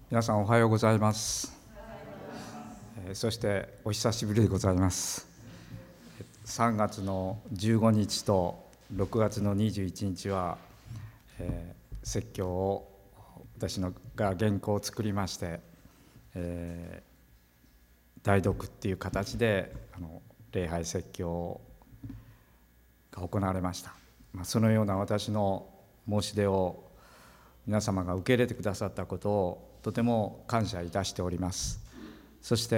皆さんおはようございます。そしてお久しぶりでございます。3月の15日と6月の21日は、説教を私が原稿を作りまして、代読っていう形で礼拝説教が行われました。そのような私の申し出を皆様が受け入れてくださったことをとても感謝いたしております。そして、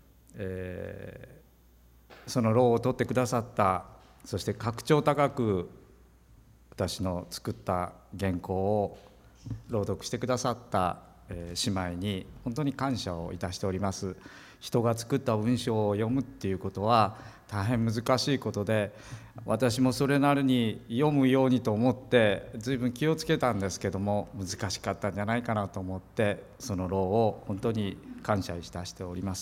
その労を取ってくださった、そして格調高く私の作った原稿を朗読してくださった姉妹に本当に感謝をいたしております。人が作った文章を読むっていうことは大変難しいことで、私もそれなりに読むようにと思って随分気をつけたんですけども、難しかったんじゃないかなと思って、その労を本当に感謝いたしております。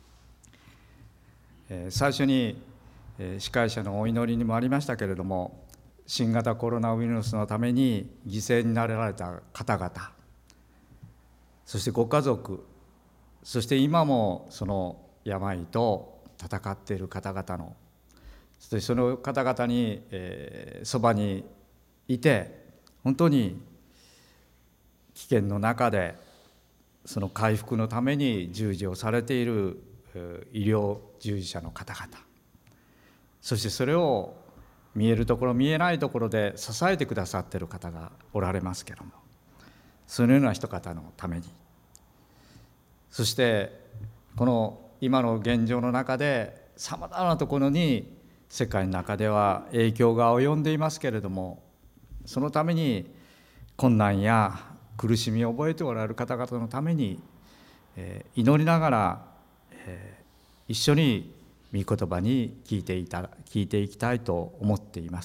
最初に司会者のお祈りにもありましたけれども、新型コロナウイルスのために犠牲になられた方々、そしてご家族、そして今もその病と戦っている方々の、そしてその方々にそばにいて、本当に危険の中でその回復のために従事をされている医療従事者の方々、そしてそれを見えるところ見えないところで支えてくださっている方がおられますけれども、そのような人方のために、そしてこの今の現状の中でさまざまなところに世界の中では影響が及んでいますけれども、そのために困難や苦しみを覚えておられる方々のために祈りながら一緒に御言葉に聞いていきたいと思っています。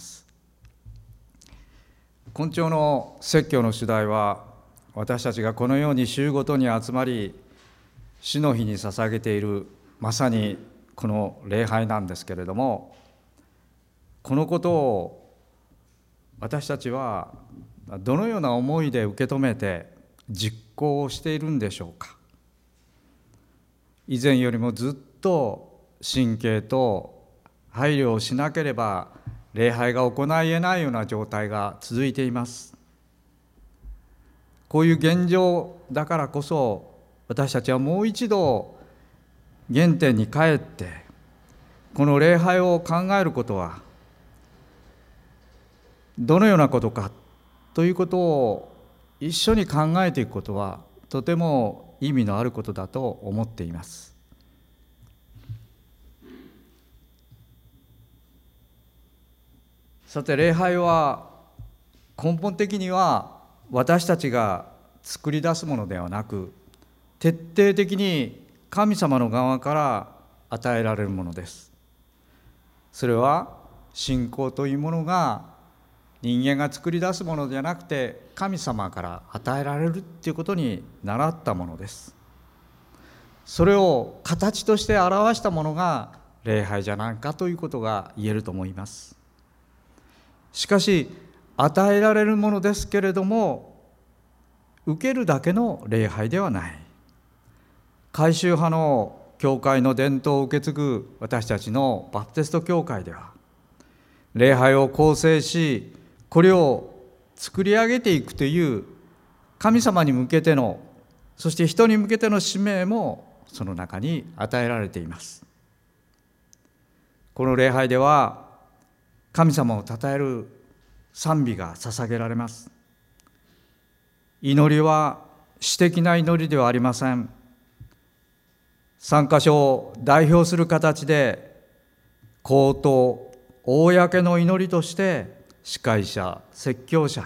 今朝の説教の主題は、私たちがこのように週ごとに集まり主の日に捧げているまさにこの礼拝なんですけれども、このことを私たちはどのような思いで受け止めて実行しているんでしょうか。以前よりもずっと神経と配慮をしなければ礼拝が行えないような状態が続いています。こういう現状だからこそ、私たちはもう一度原点に帰って、この礼拝を考えることはどのようなことかということを一緒に考えていくことは、とても意味のあることだと思っています。さて、礼拝は根本的には私たちが作り出すものではなく、徹底的に神様の側から与えられるものです。それは信仰というものが人間が作り出すものじゃなくて、神様から与えられるということに倣ったものです。それを形として表したものが礼拝じゃないかということが言えると思います。しかし、与えられるものですけれども、受けるだけの礼拝ではない。改宗派の教会の伝統を受け継ぐ私たちのバプテスト教会では、礼拝を構成し、これを作り上げていくという神様に向けての、そして人に向けての使命もその中に与えられています。この礼拝では神様を称える賛美が捧げられます。祈りは私的な祈りではありません。参加者を代表する形で口頭、公の祈りとして司会者、説教者、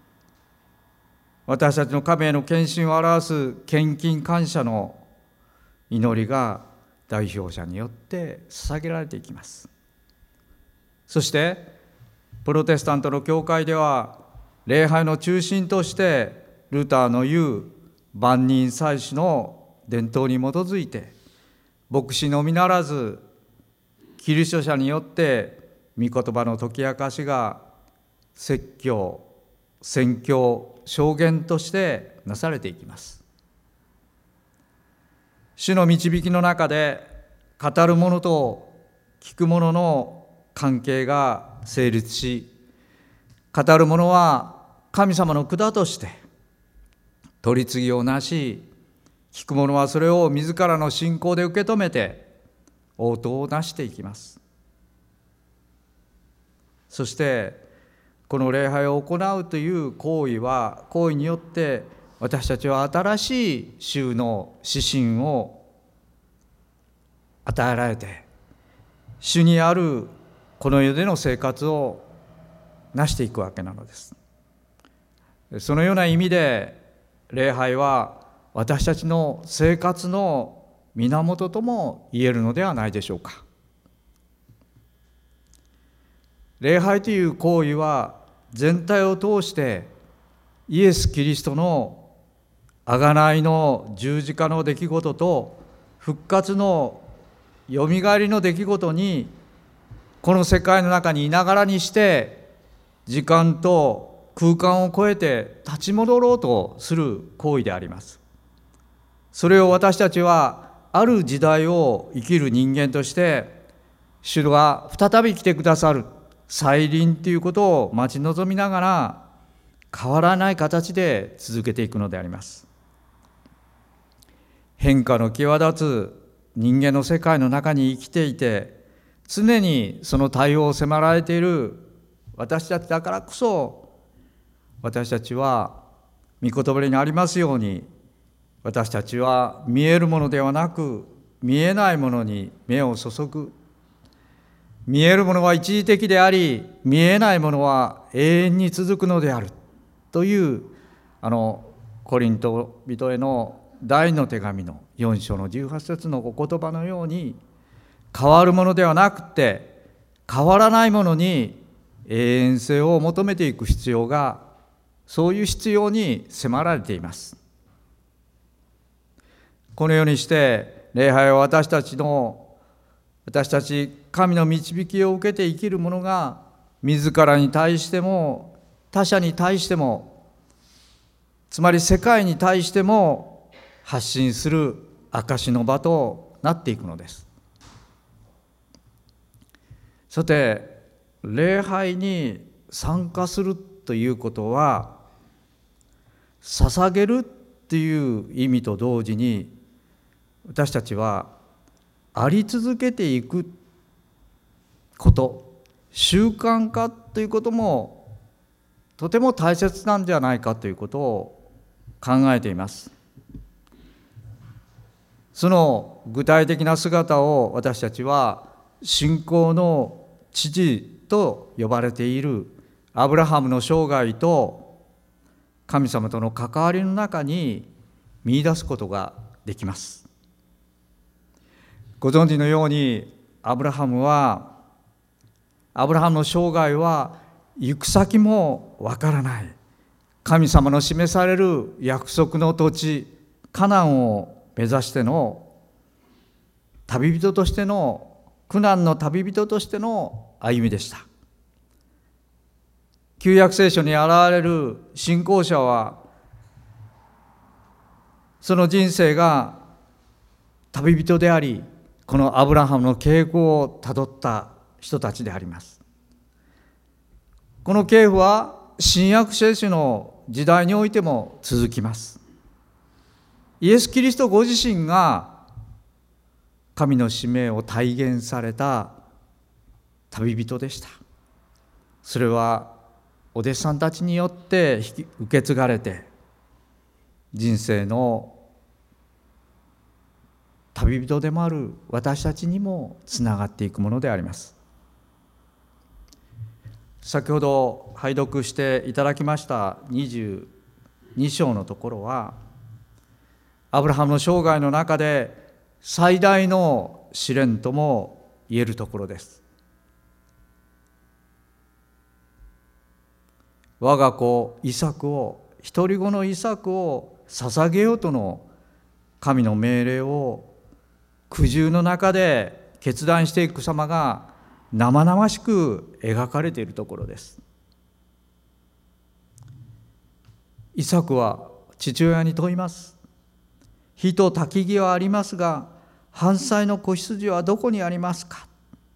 私たちの神への献身を表す献金感謝の祈りが代表者によって捧げられていきます。そしてプロテスタントの教会では、礼拝の中心としてルターの言う万人祭司の伝統に基づいて、牧師のみならずキリスト者によって御言葉の解き明かしが説教、宣教、証言としてなされていきます。 主の導きの中で語る者と聞く者の関係が成立し、語る者は神様の管として取り次ぎをなし、聞く者はそれを自らの信仰で受け止めて応答をなしていきます。そしてこの礼拝を行うという行為によって私たちは新しい主の指針を与えられて、主にあるこの世での生活を成していくわけなのです。そのような意味で礼拝は私たちの生活の源とも言えるのではないでしょうか。礼拝という行為は全体を通してイエス・キリストの贖いの十字架の出来事と復活のよみがえりの出来事に、この世界の中にいながらにして時間と空間を超えて立ち戻ろうとする行為であります。それを私たちはある時代を生きる人間として、主が再び来てくださる再臨ということを待ち望みながら変わらない形で続けていくのであります。変化の際立つ人間の世界の中に生きていて、常にその対応を迫られている私たちだからこそ、私たちは御言葉にありますように、私たちは見えるものではなく見えないものに目を注ぐ。見えるものは一時的であり、見えないものは永遠に続くのであるというコリント人への第2の手紙の4章の18節のお言葉のように、変わるものではなくて変わらないものに永遠性を求めていく必要が、そういう必要に迫られています。このようにして礼拝は私たち神の導きを受けて生きる者が、自らに対しても他者に対しても、つまり世界に対しても発信する証の場となっていくのです。さて、礼拝に参加するということは、捧げるっていう意味と同時に、私たちはあり続けていくこと、習慣化ということもとても大切なんじゃないかということを考えています。その具体的な姿を私たちは信仰の父と呼ばれているアブラハムの生涯と神様との関わりの中に見出すことができます。ご存知のように、アブラハムの生涯は行く先もわからない、神様の示される約束の土地カナンを目指しての旅人としての、苦難の旅人としての歩みでした。旧約聖書に現れる信仰者は、その人生が旅人であり、このアブラハムの傾向をたどった人たちであります。この系譜は新約聖書の時代においても続きます。イエス・キリストご自身が神の使命を体現された旅人でした。それはお弟子さんたちによって受け継がれて、人生の旅人でもある私たちにもつながっていくものであります。先ほど拝読していただきました22章のところは、アブラハムの生涯の中で最大の試練とも言えるところです。我が子イサクを、一人子のイサクを捧げようとの神の命令を苦渋の中で決断していく様が生々しく描かれているところです。イサクは父親に問います。 火と焚き木はありますが、燔祭の子羊はどこにありますか。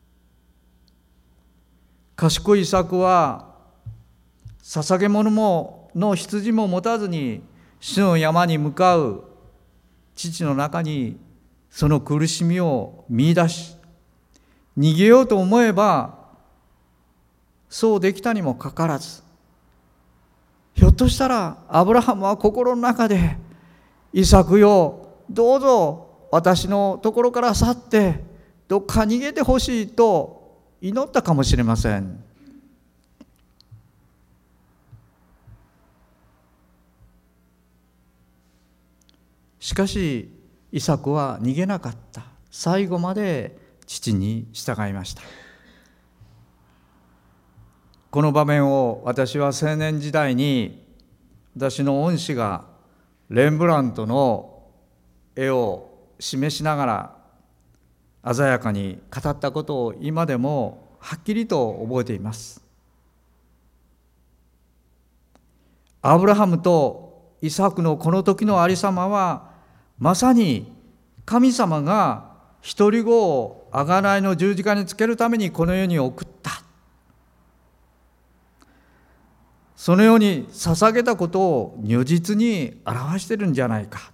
賢いイサクは捧げ物の羊も持たずに主の山に向かう父の中にその苦しみを見出し、逃げようと思えばそうできたにもかかわらず、ひょっとしたらアブラハムは心の中で、イサクよ、どうぞ私のところから去ってどっか逃げてほしいと祈ったかもしれません。しかしイサクは逃げなかった。最後まで父に従いました。この場面を私は青年時代に、私の恩師がレンブラントの絵を示しながら鮮やかに語ったことを今でもはっきりと覚えています。アブラハムとイサクのこの時のありさまは、まさに神様が一人子を贖いの十字架につけるためにこの世に送った、そのように捧げたことを如実に表しているんじゃないか。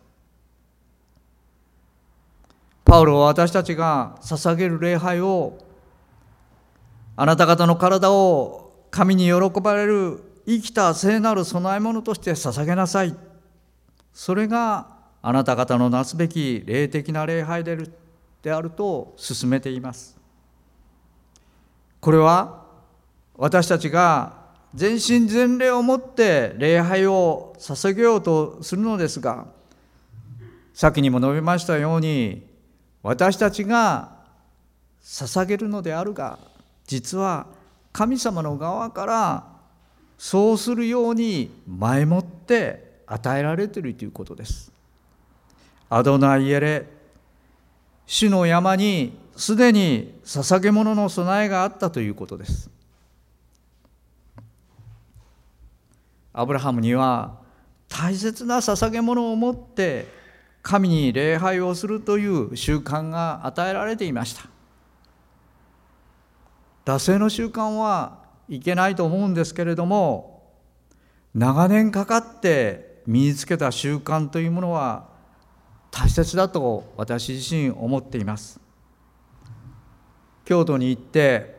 パウロは私たちが捧げる礼拝を、あなた方の体を神に喜ばれる生きた聖なる供え物として捧げなさい、それがあなた方のなすべき霊的な礼拝であると勧めています。これは私たちが全身全霊をもって礼拝を捧げようとするのですが、先にも述べましたように、私たちが捧げるのであるが、実は神様の側からそうするように前もって与えられているということです。アドナイエレ、主の山にすでに捧げ物の備えがあったということです。アブラハムには大切な捧げ物を持って神に礼拝をするという習慣が与えられていました。惰性の習慣はいけないと思うんですけれども、長年かかって身につけた習慣というものは大切だと私自身思っています。京都に行って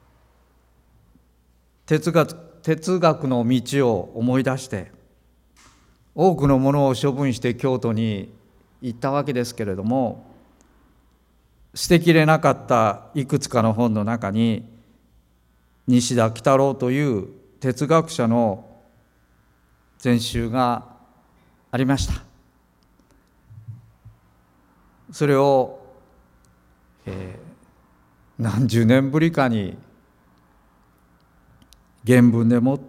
哲学の道を思い出して、多くのものを処分して京都に行ったわけですけれども、捨てきれなかったいくつかの本の中に西田幾多郎という哲学者の全集がありました。それを、何十年ぶりかに原文でもって、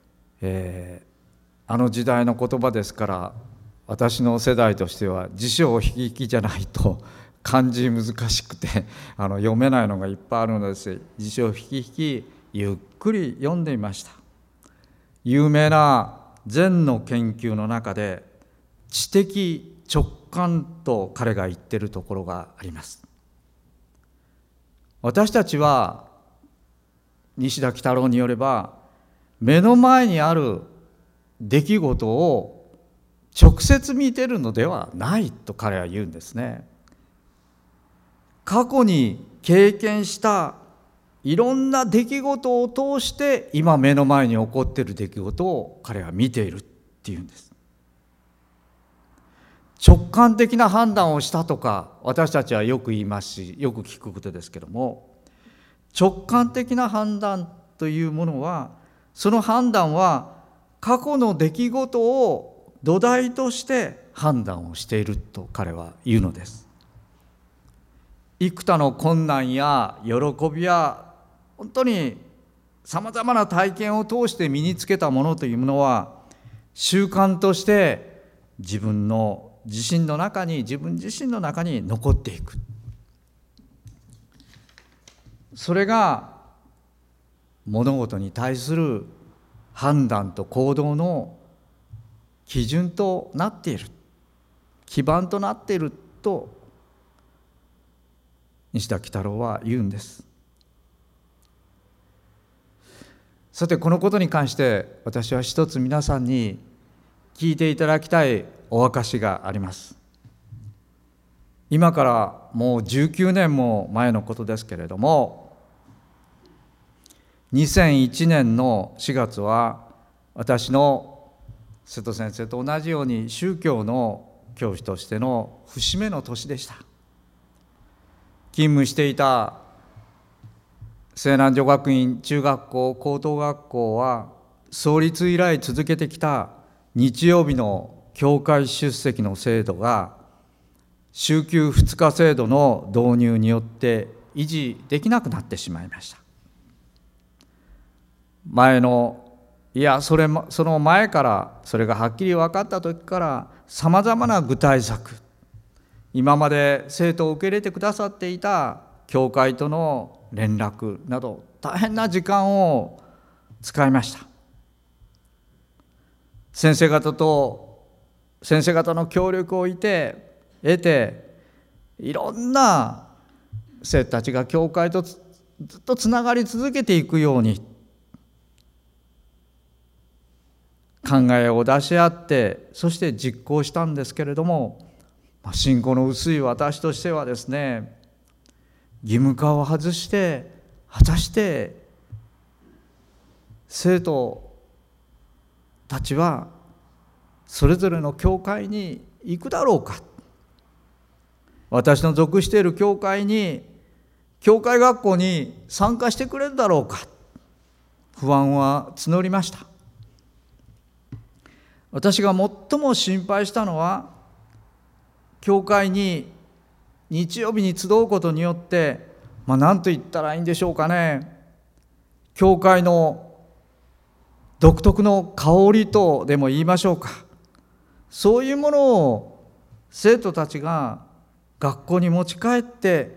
あの時代の言葉ですから、私の世代としては辞書を引きじゃないと漢字難しくて読めないのがいっぱいあるのです。辞書を引きゆっくり読んでいました。有名な禅の研究の中で知的直感と彼が言っているところがあります。私たちは西田幾多郎によれば、目の前にある出来事を直接見ているのではないと彼は言うんですね。過去に経験したいろんな出来事を通して今目の前に起こっている出来事を彼は見ているっていうんです。直感的な判断をしたとか私たちはよく言いますし、よく聞くことですけども、直感的な判断というものは、その判断は過去の出来事を土台として判断をしていると彼は言うのです。幾多の困難や喜びや本当にさまざまな体験を通して身につけたものというものは、習慣として自分自身の中に残っていく。それが物事に対する判断と行動の基準となっている。 基盤となっていると西田喜太郎は言うんです。さて、このことに関して私は一つ皆さんに聞いていただきたいお証しがあります。今からもう19年も前のことですけれども、2001年の4月は私の瀬戸先生と同じように宗教の教師としての節目の年でした。勤務していた西南女学院中学校高等学校は創立以来続けてきた日曜日の教会出席の制度が週休2日制度の導入によって維持できなくなってしまいました。その前から、それがはっきり分かった時からさまざまな具体策、今まで生徒を受け入れてくださっていた教会との連絡など大変な時間を使いました。先生方の協力を得ていろんな生徒たちが教会とずっとつながり続けていくように考えを出し合って、そして実行したんですけれども、信仰の薄い私としてはですね、義務化を外して果たして生徒たちはそれぞれの教会に行くだろうか、私の属している教会学校に参加してくれるだろうか、不安は募りました。私が最も心配したのは、教会に日曜日に集うことによって、何と言ったらいいんでしょうかね、教会の独特の香りとでも言いましょうか、そういうものを生徒たちが学校に持ち帰って、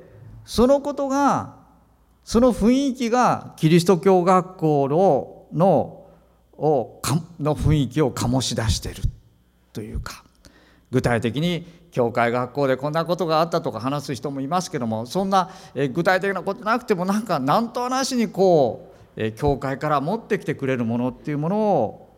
その雰囲気がキリスト教学校の雰囲気を醸し出しているというか、具体的に教会学校でこんなことがあったとか話す人もいますけども、そんな具体的なことなくても、なんとなしに教会から持ってきてくれるものっていうものを、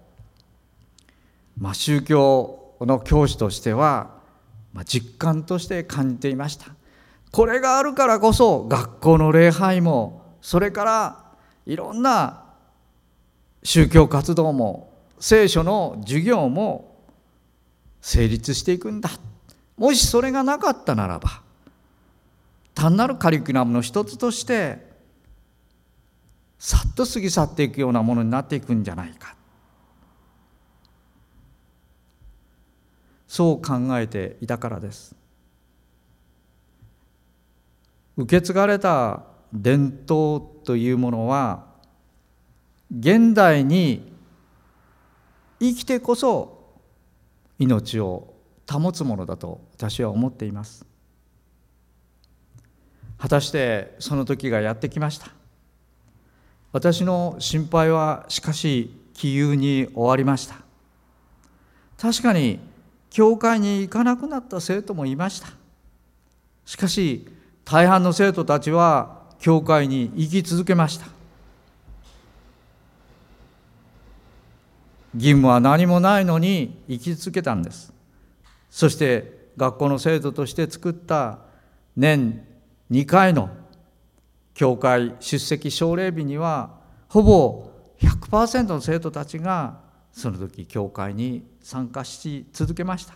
宗教の教師としては実感として感じていました。これがあるからこそ学校の礼拝も、それからいろんな宗教活動も聖書の授業も成立していくんだ。もしそれがなかったならば、単なるカリキュラムの一つとしてさっと過ぎ去っていくようなものになっていくんじゃないか、そう考えていたからです。受け継がれた伝統というものは、現代に生きてこそ命を保つものだと私は思っています。果たしてその時がやってきました。私の心配はしかし杞憂に終わりました。確かに教会に行かなくなった生徒もいました。しかし大半の生徒たちは教会に行き続けました。義務は何もないのに生き続けたんです。そして学校の生徒として作った年2回の教会出席奨励日には、ほぼ 100% の生徒たちがその時教会に参加し続けました。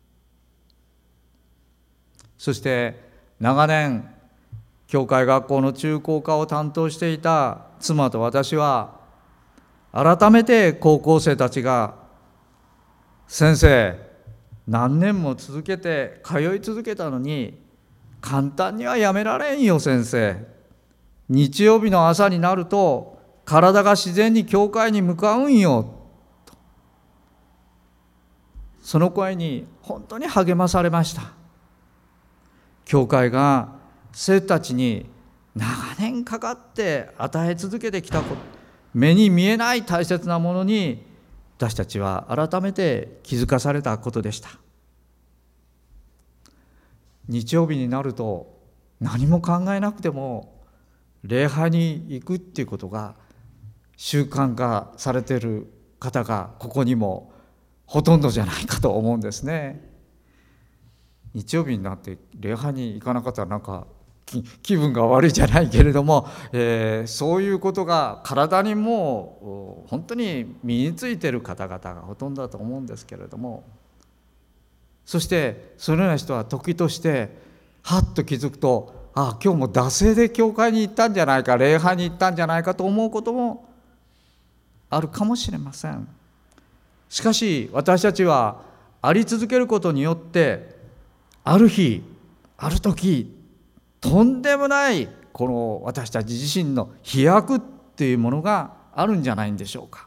そして長年教会学校の中高科を担当していた妻と私は、改めて高校生たちが、先生何年も続けて通い続けたのに簡単にはやめられんよ先生、日曜日の朝になると体が自然に教会に向かうんよと、その声に本当に励まされました。教会が生徒たちに長年かかって与え続けてきたこと、目に見えない大切なものに私たちは改めて気づかされたことでした。 日曜日になると何も考えなくても礼拝に行くっていうことが習慣化されている方がここにもほとんどじゃないかと思うんですね。日曜日になって礼拝に行かなかったらなんか気分が悪いじゃないけれども、そういうことが体にも本当に身についている方々がほとんどだと思うんですけれども、そしてそのような人は時としてはっと気づくと、今日も惰性で教会に行ったんじゃないか、礼拝に行ったんじゃないかと思うこともあるかもしれません。しかし私たちはあり続けることによって、ある日ある時とんでもないこの私たち自身の飛躍っていうものがあるんじゃないんでしょうか。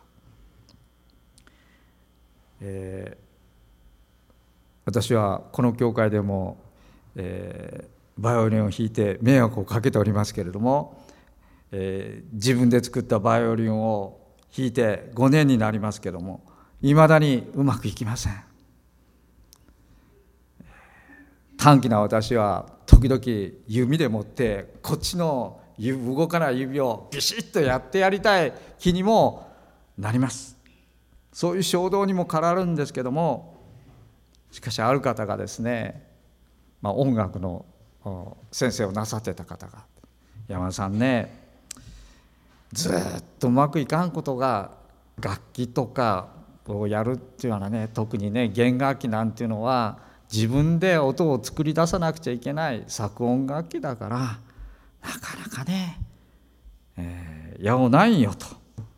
私はこの教会でも、バイオリンを弾いて迷惑をかけておりますけれども、自分で作ったバイオリンを弾いて5年になりますけれども、いまだにうまくいきません。短気な私は時々弓でもってこっちの動かない指をビシッとやってやりたい気にもなります。そういう衝動にも駆られるんですけども、しかしある方がですね、音楽の先生をなさってた方が、山田さんね、ずっとうまくいかんことが楽器とかをやるっていうのはね、特にね弦楽器なんていうのは自分で音を作り出さなくちゃいけない作音楽器だから、なかなかね、やおないんよと。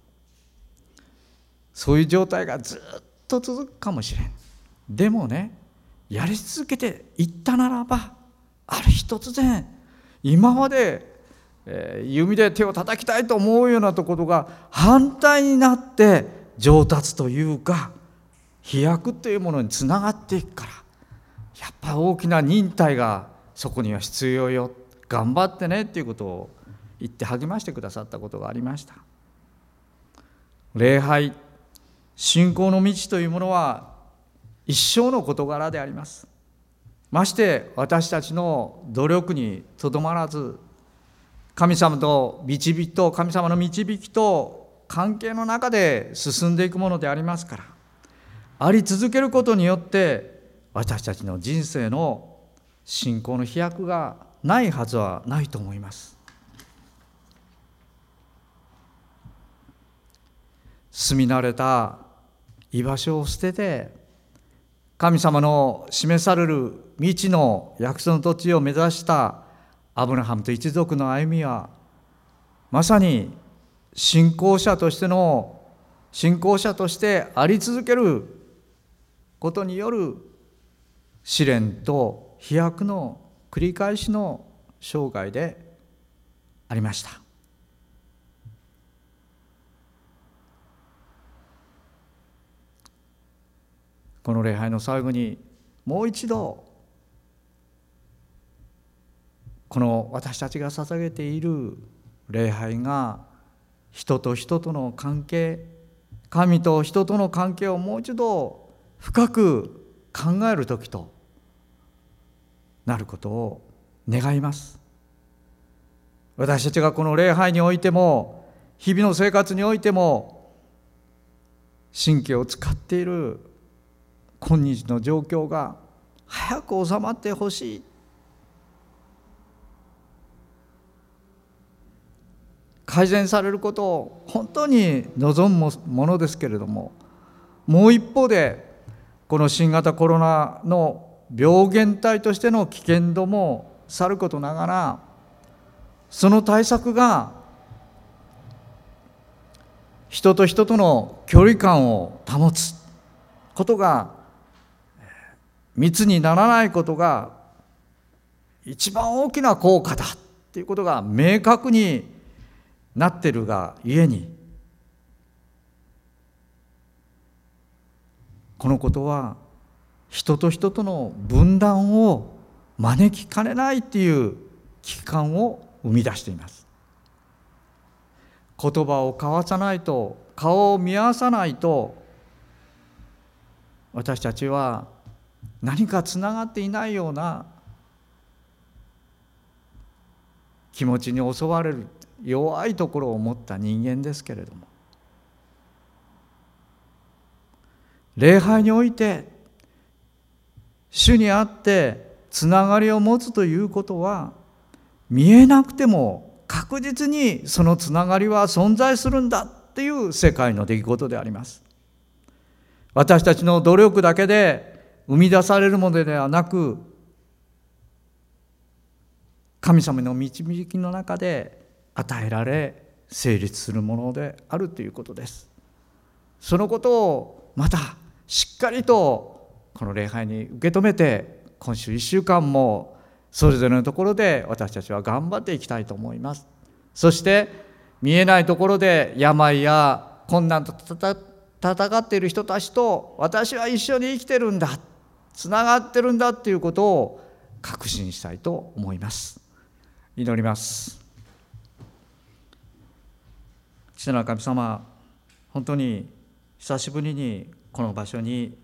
そういう状態がずっと続くかもしれん。でもね、やり続けていったならば、ある日突然今まで、弓で手を叩きたいと思うようなところが反対になって上達というか飛躍というものにつながっていくから、やっぱり大きな忍耐がそこには必要よ、頑張ってねっていうことを言って励ましてくださったことがありました。礼拝、信仰の道というものは一生の事柄であります。まして私たちの努力にとどまらず、神様の導きと関係の中で進んでいくものでありますから、あり続けることによって私たちの人生の信仰の飛躍がないはずはないと思います。住み慣れた居場所を捨てて、神様の示される未知の約束の土地を目指したアブラハムと一族の歩みは、まさに信仰者としてあり続けることによる試練と飛躍の繰り返しの生涯でありました。この礼拝の最後にもう一度、この私たちが捧げている礼拝が人と人との関係、神と人との関係をもう一度深く考える時となることを願います。私たちがこの礼拝においても、日々の生活においても神経を使っている今日の状況が早く収まってほしい。改善されることを本当に望むものですけれども、もう一方でこの新型コロナの病原体としての危険度もさることながら、その対策が人と人との距離感を保つことが、密にならないことが一番大きな効果だということが明確になっているがゆえに、このことは人と人との分断を招きかねないという危機感を生み出しています。言葉を交わさないと、顔を見合わさないと、私たちは何かつながっていないような気持ちに襲われる弱いところを持った人間ですけれども、礼拝において主にあってつながりを持つということは、見えなくても確実にそのつながりは存在するんだっていう世界の出来事であります。私たちの努力だけで生み出されるものではなく、神様の導きの中で与えられ成立するものであるということです。そのことをまたしっかりとこの礼拝に受け止めて、今週1週間もそれぞれのところで私たちは頑張っていきたいと思います。そして見えないところで病や困難と戦っている人たちと私は一緒に生きてるんだ、つながってるんだということを確信したいと思います。祈ります。父なる神様、本当に久しぶりにこの場所に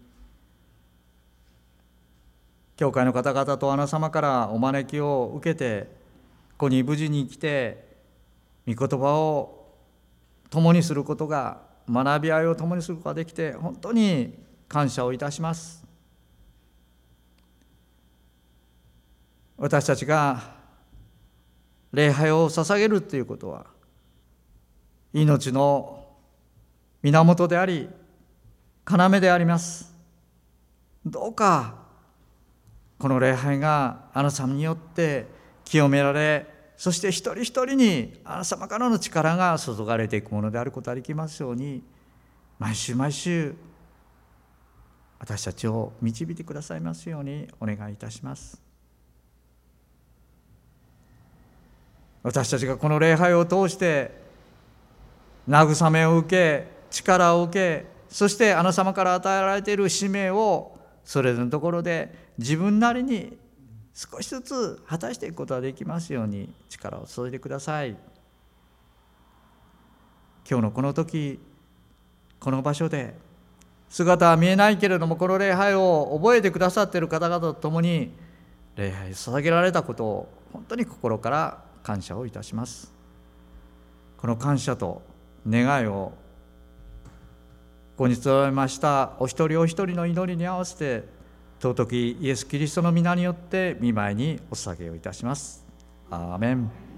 教会の方々とあなた様からお招きを受けて、ここに無事に来て御言葉を共にすることが、学び合いを共にすることができて本当に感謝をいたします。私たちが礼拝を捧げるということは命の源であり要であります。どうかこの礼拝があなた様によって清められ、そして一人一人にあなた様からの力が注がれていくものであることができますように、毎週毎週私たちを導いてくださいますようにお願いいたします。私たちがこの礼拝を通して慰めを受け、力を受け、そしてあなた様から与えられている使命をそれぞれのところで自分なりに少しずつ果たしていくことができますように力を注いでください。今日のこの時、この場所で姿は見えないけれどもこの礼拝を覚えてくださっている方々と共に礼拝を捧げられたことを本当に心から感謝をいたします。この感謝と願いをここに集えましたお一人お一人の祈りに合わせて、尊きイエス・キリストの皆によって御前にお捧げをいたします。アーメン。